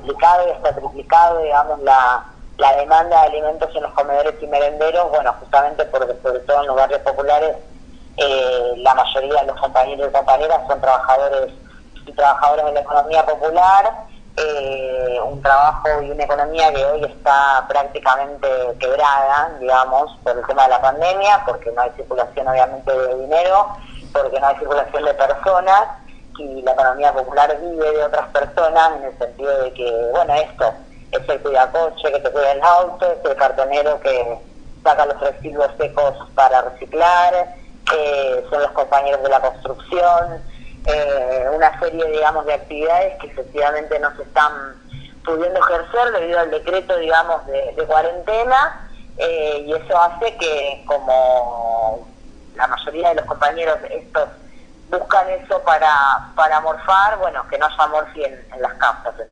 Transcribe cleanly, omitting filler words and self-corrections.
duplicado y hasta triplicado, digamos, la demanda de alimentos en los comedores y merenderos, bueno, justamente porque sobre todo en los barrios populares la mayoría de los compañeros y compañeras son trabajadores y trabajadoras de la economía popular, un trabajo y una economía que hoy está prácticamente quebrada, digamos, por el tema de la pandemia, porque no hay circulación obviamente de dinero, porque no hay circulación de personas, y la economía popular vive de otras personas en el sentido de que, bueno, esto es el cuidacoche que te cuida el auto, es el cartonero que saca los residuos secos para reciclar, son los compañeros de la construcción, una serie, digamos, de actividades que efectivamente no se están pudiendo ejercer debido al decreto, digamos, de cuarentena, y eso hace que, como la mayoría de los compañeros estos buscan eso para morfar, bueno, que no haya morfi en las casas.